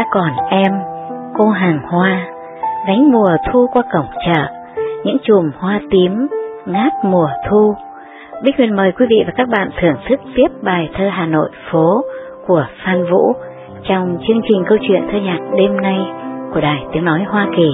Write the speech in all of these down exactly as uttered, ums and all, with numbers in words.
còn em, cô hàng hoa, gánh mùa thu qua cổng chợ, những chùm hoa tím ngát mùa thu. Bích Huyền mời quý vị và các bạn thưởng thức tiếp bài thơ Hà Nội phố của Phan Vũ trong chương trình câu chuyện thơ nhạc đêm nay của Đài Tiếng Nói Hoa Kỳ.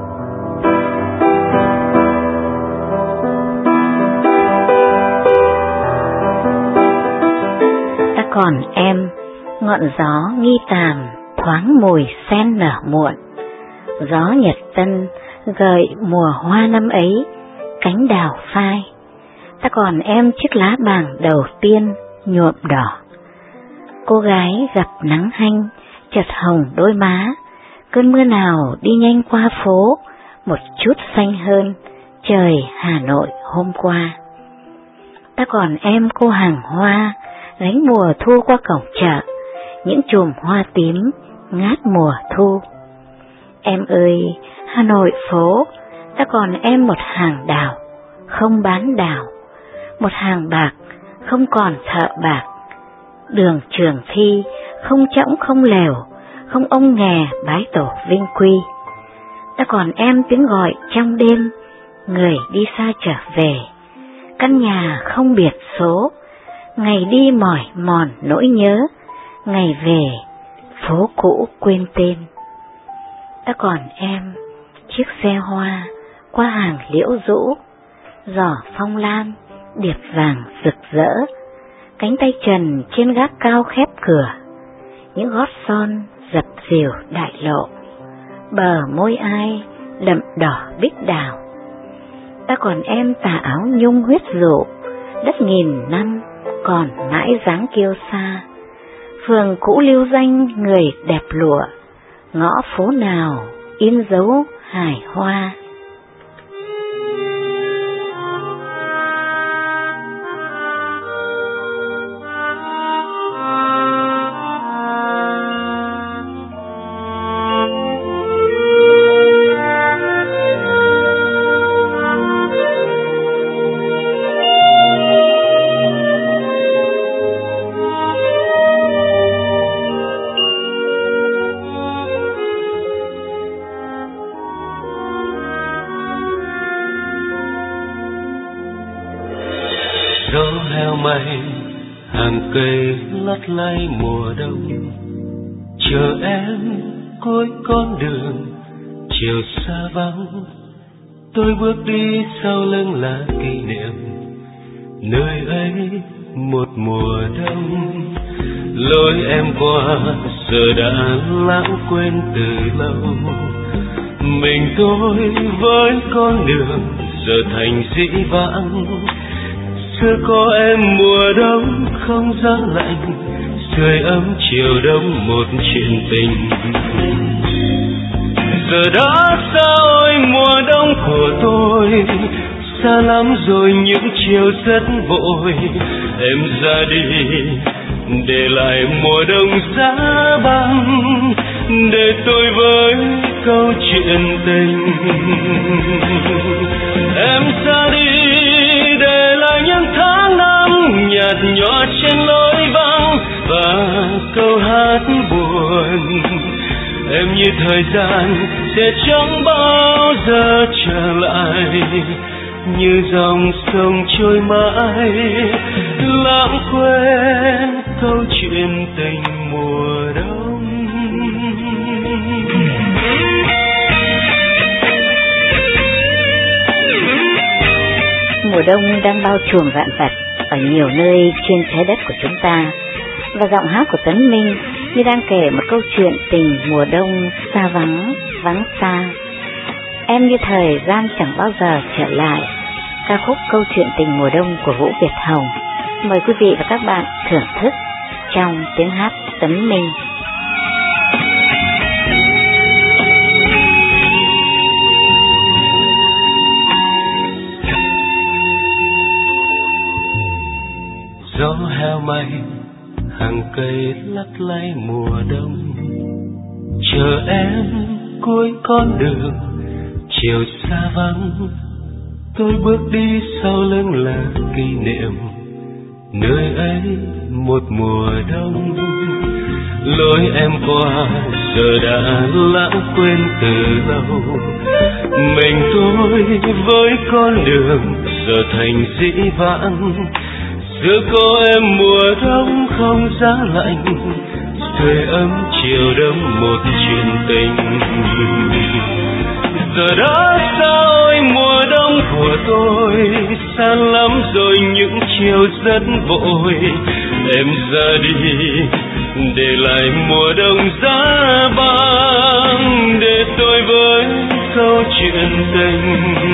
Ta còn em, ngọn gió nghi tàm thoáng mùi sen nở muộn, gió nhật tân gợi mùa hoa năm ấy, cánh đào phai. Ta còn em chiếc lá bàng đầu tiên nhuộm đỏ, cô gái gặp nắng hanh chợt hồng đôi má, cơn mưa nào đi nhanh qua phố, một chút xanh hơn trời Hà Nội hôm qua. Ta còn em cô hàng hoa, gánh mùa thu qua cổng chợ, những chùm hoa tím ngát mùa thu. Em ơi, Hà Nội phố, ta còn em một hàng đào, không bán đào, một hàng bạc, không còn thợ bạc, đường Trường Thi, không trõng không lèo, không ông nghè bái tổ vinh quy. Ta còn em tiếng gọi trong đêm, người đi xa trở về, căn nhà không biệt số, ngày đi mỏi mòn nỗi nhớ, ngày về phố cũ quên tên. Ta còn em chiếc xe hoa qua hàng liễu rũ, giỏ phong lan điệp vàng rực rỡ, cánh tay trần trên gác cao khép cửa, những gót son dập dìu đại lộ, bờ môi ai đậm đỏ bích đào. Ta còn em tà áo nhung huyết dụ, đất nghìn năm còn mãi dáng kiêu sa, phường cũ lưu danh người đẹp lụa, ngõ phố nào in dấu hài hoa. Gió heo may hàng cây lắt lay mùa đông, chờ em cuối con đường chiều xa vắng. Tôi bước đi sau lưng là kỷ niệm nơi ấy một mùa đông. Lối em qua giờ đã lãng quên từ lâu, mình tôi với con đường giờ thành dĩ vãng. Xưa có em mùa đông không giá lạnh, sưởi ấm chiều đông một chuyện tình. Giờ đã xa ôi mùa đông của tôi, xa lắm rồi những chiều rất vội. Em ra đi để lại mùa đông giá băng, để tôi với câu chuyện tình. Em ra đi để lại những tháng năm nhạt nhòa trên lối vắng và câu hát buồn. Em như thời gian sẽ chẳng bao giờ trở lại, như dòng sông trôi mãi lãng quên câu chuyện tình mùa đông. Mùa đông đang bao trùm vạn vật ở nhiều nơi trên trái đất của chúng ta, và giọng hát của Tấn Minh như đang kể một câu chuyện tình mùa đông xa vắng, vắng xa. Em như thời gian chẳng bao giờ trở lại, ca khúc câu chuyện tình mùa đông của Vũ Việt Hồng. Mời quý vị và các bạn thưởng thức trong tiếng hát Tấn Minh. Gió heo may hàng cây lắc lay mùa đông, chờ em cuối con đường chiều xa vắng. Tôi bước đi sau lưng là kỷ niệm nơi ấy một mùa đông. lối em qua giờ đã lãng quên từ lâu. Mình tôi với con đường giờ thành dĩ vãng. Giữa cô em mùa đông không giá lạnh, sưởi ấm chiều đông một chuyện tình. Giờ đã xa ôi mùa đông của tôi, xa lắm rồi những chiều rất vội. Em ra đi để lại mùa đông giá băng, để tôi với câu chuyện tình.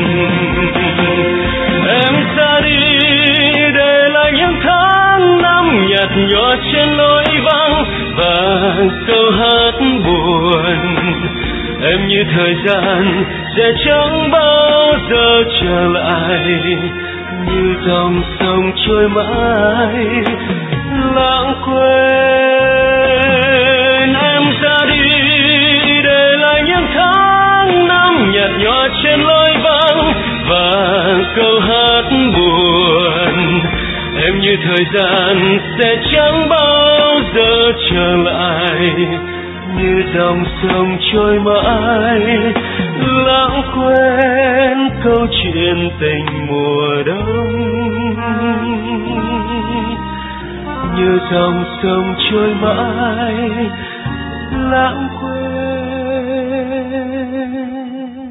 Em ra đi để lại những tháng năm nhạt nhòa trên lối vắng và câu hát buồn. Em như thời gian sẽ chẳng bao giờ trở lại, như dòng sông trôi mãi lãng quên. Em ra đi để lại những tháng năm nhạt nhòa trên lối vắng và câu hát buồn. Em như thời gian sẽ chẳng bao giờ trở lại, như dòng sông trôi mãi lãng quên câu chuyện tình mùa đông. Như dòng sông trôi mãi lãng quên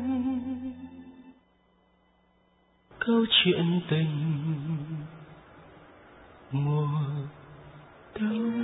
câu chuyện tình mùa đông.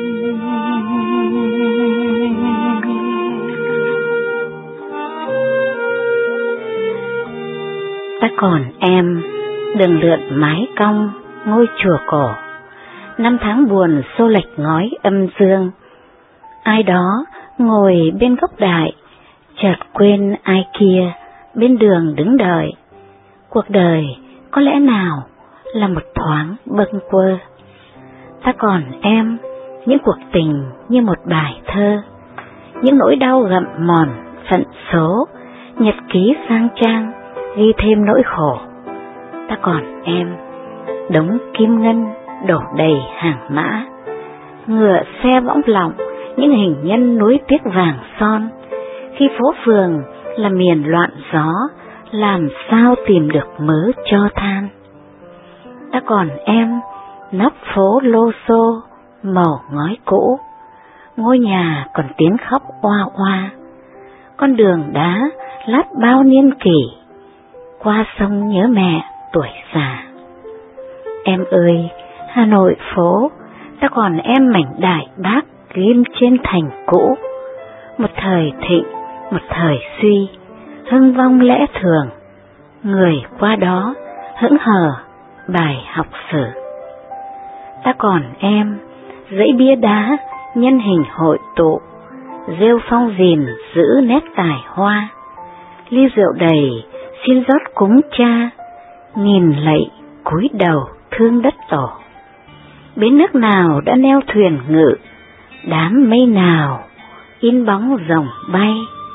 Ta còn em đừng lượn mái cong ngôi chùa cổ, năm tháng buồn xô lệch ngói âm dương. Ai đó ngồi bên góc đại, chợt quên ai kia bên đường đứng đợi. Cuộc đời có lẽ nào là một thoáng bâng quơ. Ta còn em những cuộc tình như một bài thơ, những nỗi đau gặm mòn phận số, nhật ký sang trang ghi thêm nỗi khổ. Ta còn em đống kim ngân đổ đầy hàng mã, ngựa xe võng lọng những hình nhân nối tiếc vàng son. Khi phố phường là miền loạn gió, làm sao tìm được mớ cho than. Ta còn em nóc phố lô xô màu ngói cũ, ngôi nhà còn tiếng khóc oa oa. Con đường đá lát bao niên kỷ, qua sông nhớ mẹ tuổi già. Em ơi Hà Nội phố, ta còn em mảnh đại bác ghim trên thành cũ. Một thời thịnh, một thời suy, hưng vong lẽ thường, người qua đó hững hờ bài học sử. Ta còn em dãy bia đá nhân hình hội tụ, rêu phong dìn giữ nét tài hoa. Ly rượu đầy xin rót cúng cha, nghìn lạy cúi đầu thương đất tổ. Bến nước nào đã neo thuyền ngự, đám mây nào in bóng rồng bay.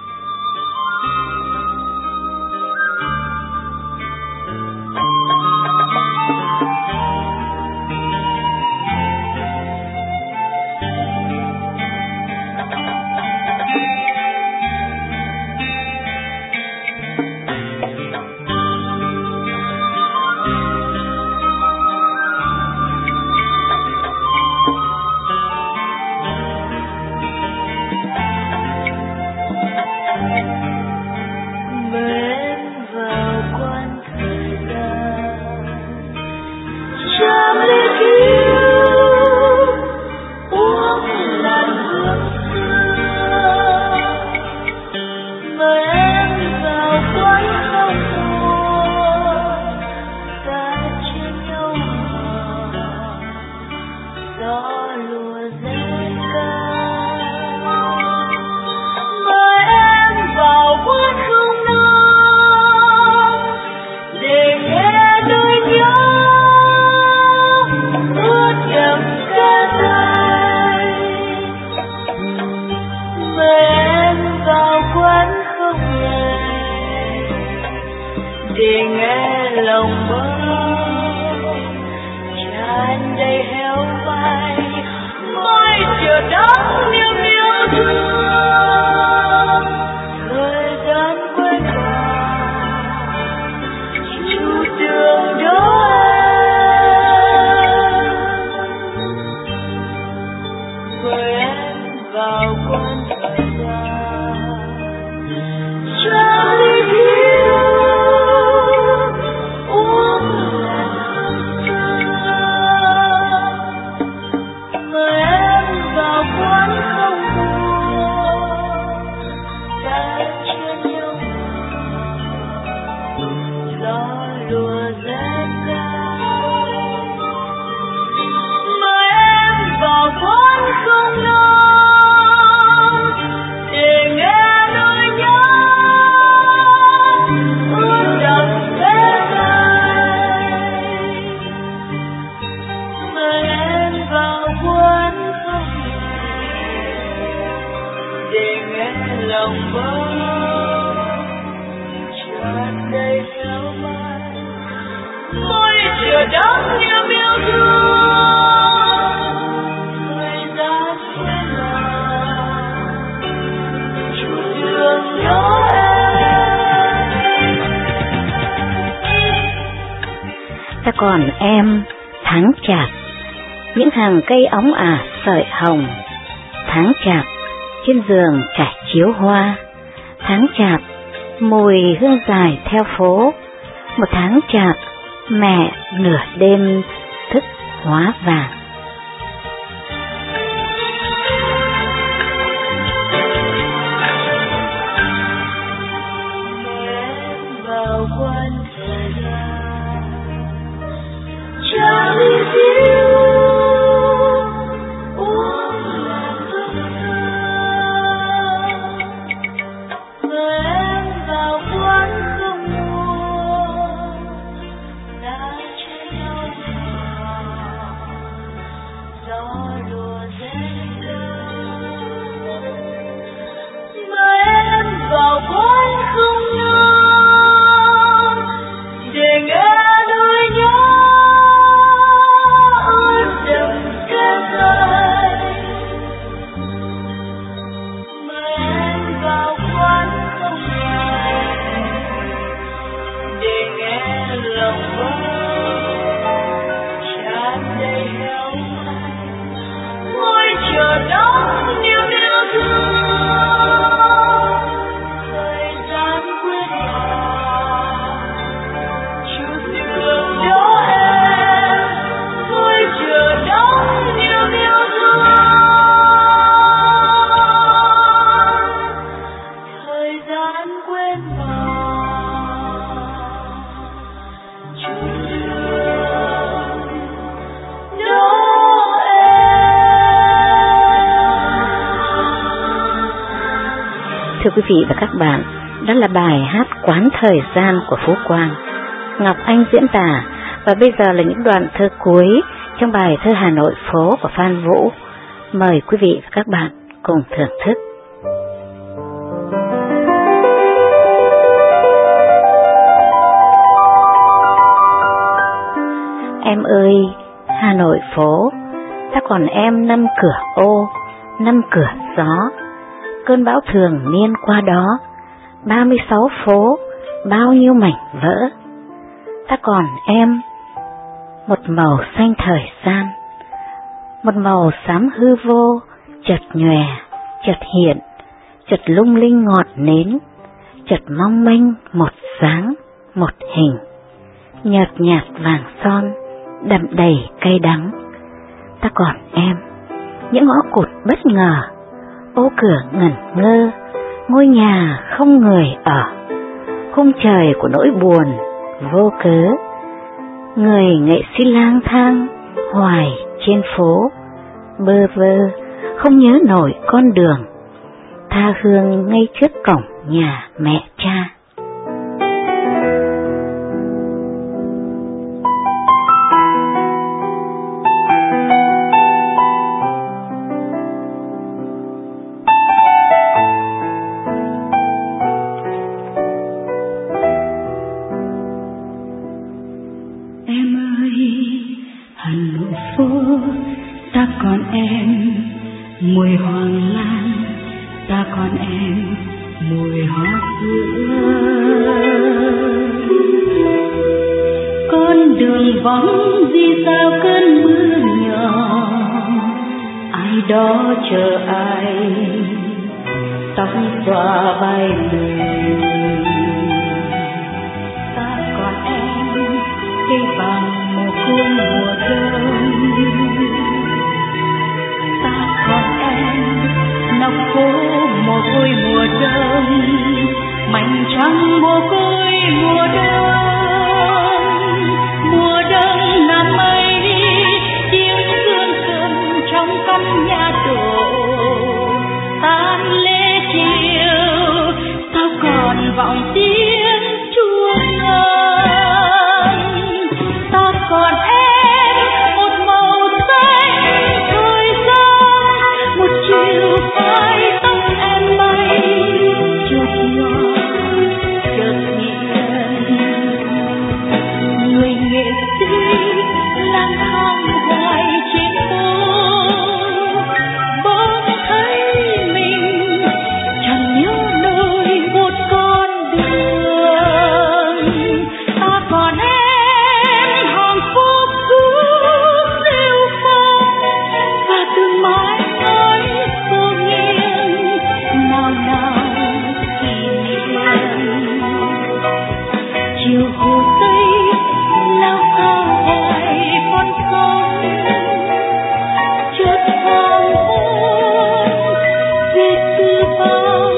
để nghe lòng mơ tràn đầy heo vai mãi chờ chờ đón niềm yêu thương. Thời gian quên vào chu đường đó em, mời em vào quan thời gian cho ly rượu uống lần mời em vào quán không buồn ta chia nhau gió lùa rét cao. Mời em vào quán không nói để nghe nỗi nhớ ướt đẫm vết tay. Mời em vào quán không để nghe lòng mơ tràn đầy theo mai. Môi chờ đón niềm yêu thương. Thời gian quên lãng chu đường đó em. Ta còn em tháng chạp, những hàng cây óng ả sợi hồng. Tháng chạp trên giường trải chiếu hoa. Tháng chạp mùi hương dài theo phố. Một tháng chạp mẹ nửa đêm thức hóa vàng. Em vào quan thời gian cho ly rượu uống lần thương thơ. Mời em vào quán không buồn ta chia nhau gió lùa rét cao. Mời em vào quán không nói để nghe nỗi nhớ ướt đẫm cánh tay. Mời em vào quán không nói để nghe lòng mơ tràn đầy heo may. Ngồi chờ đón niềm yêu thương. Thời gian quên lãng chu đường đó em. Ngồi chờ đón niềm yêu thương. Thời gian quên lãng chu đường đó em. Thưa quý vị và các bạn, đó là bài hát Quán Thời Gian của Phú Quang, Ngọc Anh diễn tả. Và bây giờ là những đoạn thơ cuối trong bài thơ Hà Nội phố của Phan Vũ. Mời quý vị và các bạn cùng thưởng thức. Em ơi, Hà Nội phố, ta còn em năm cửa ô, năm cửa gió. Cơn bão thường niên qua đó, ba mươi sáu phố, bao nhiêu mảnh vỡ. Ta còn em một màu xanh thời gian, một màu xám hư vô, chợt nhòe, chợt hiện, chợt lung linh ngọn nến, chợt mong manh một dáng, một hình, nhợt nhạt vàng son, đậm đầy cay đắng. Ta còn em những ngõ cụt bất ngờ, ô cửa ngẩn ngơ, ngôi nhà không người ở, khung trời của nỗi buồn vô cớ. Người nghệ sĩ lang thang hoài trên phố, bơ vơ không nhớ nổi con đường, tha hương ngay trước cổng nhà mẹ cha. mùi hoàng lan, ta còn em mùi hoa sữa. Con đường vắng vì sao cơn mưa nhỏ, ai đó chờ ai, tóc xõa vai mình. Ta còn em cây vàng mồ côi mùa đông, ta còn em nóc phố mồ côi mùa đông, mảnh trăng mồ côi mùa đông. Mùa đông năm ấy tiếng dương cầm trong căn nhà đổ tan lễ chiều, sao còn vọng tiếng chuông ngân. Ta còn em một màu xanh thời gian, một chiều phai tóc em bay chợt nhòa chợt hiền. Người nghệ sĩ lang thang hoài trên phố, bỗng thấy mình chẳng nhớ nổi một con đường. Ta còn em hàng phố cũ rêu phong, và từng mái ngói xô nghiêng nào nào kỷ niệm. Chiều hồ Tây lao sao hoài con sông, chợt hoàng hôn về từ bao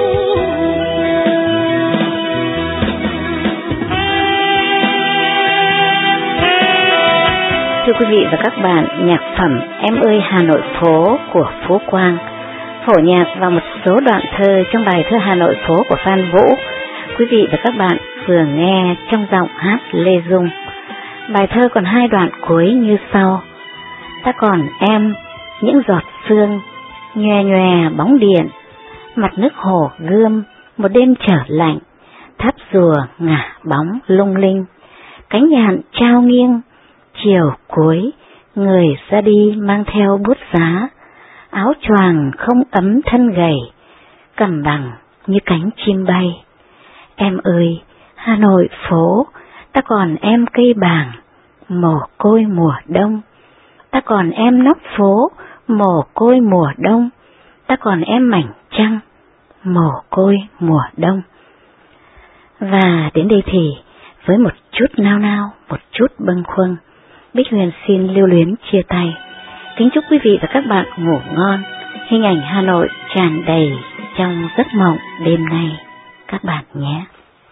Thưa quý vị và các bạn, nhạc phẩm Em ơi Hà Nội phố của Phú Quang phổ nhạc vào một số đoạn thơ trong bài thơ Hà Nội phố của Phan Vũ. Quý vị và các bạn vừa nghe trong giọng hát Lê Dung. Bài thơ còn hai đoạn cuối như sau: ta còn em những giọt sương, nhòe nhòe bóng điện, mặt nước hồ gươm một đêm trở lạnh, tháp rùa ngả bóng lung linh, cánh nhạn trao nghiêng, chiều cuối người ra đi mang theo bút giá, áo choàng không ấm thân gầy, cầm bằng như cánh chim bay. Em ơi Hà Nội phố, ta còn em cây bàng mồ côi mùa đông, ta còn em nóc phố mồ côi mùa đông, ta còn em mảnh trăng mồ côi mùa đông. Và đến đây thì với một chút nao nao, một chút bâng khuâng, Bích Huyền xin lưu luyến chia tay. Kính chúc quý vị và các bạn ngủ ngon, hình ảnh Hà Nội tràn đầy trong giấc mộng đêm nay các bạn nhé.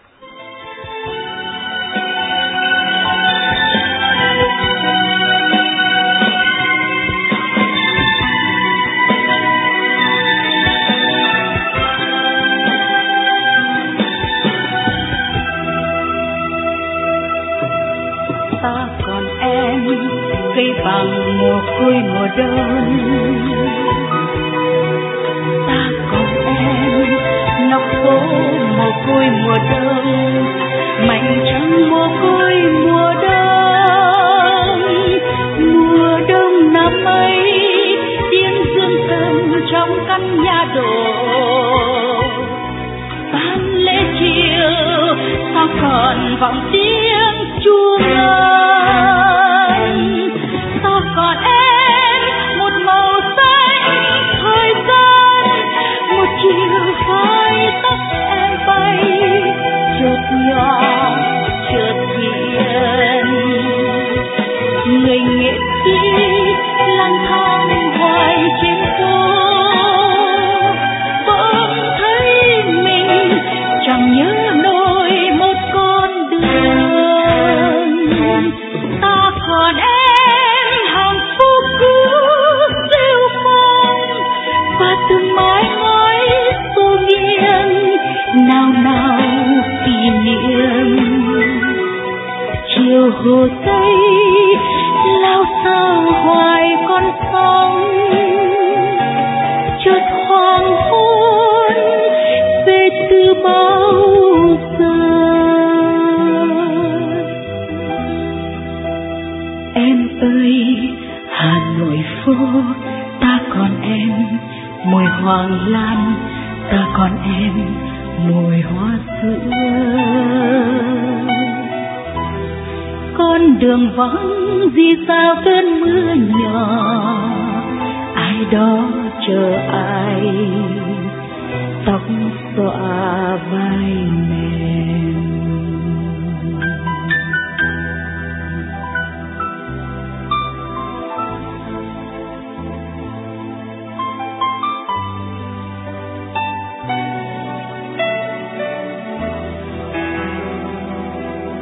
Ta còn em cây vàng mồ côi mùa đông, ta còn em nóc phố mồ côi mùa đông, mảnh trăng mồ côi mùa đông. Mùa đông năm ấy tiếng dương cầm trong căn nhà đổ tan lễ chiều, sao còn vọng tiếng chuông ngân. Ta còn em một màu xanh thời gian, một chiều phai tóc em bay chợt nhỏ chợt hiền. Người nghệ sĩ lang thang hoài trên phố, bỗng thấy mình chẳng nhớ nổi một con đường. Ta còn em hàng phố cũ rêu phong, và từng mái ngói xô nghiêng nào nào kỷ niệm. Chiều hồ Tây lao sao hoài con sông, chợt hoàng hôn về từ bao giờ. Em ơi Hà Nội phố, ta còn em hoàng lan, ta còn em mùi hoa sữa. Con đường vắng vì sao cơn mưa nhỏ,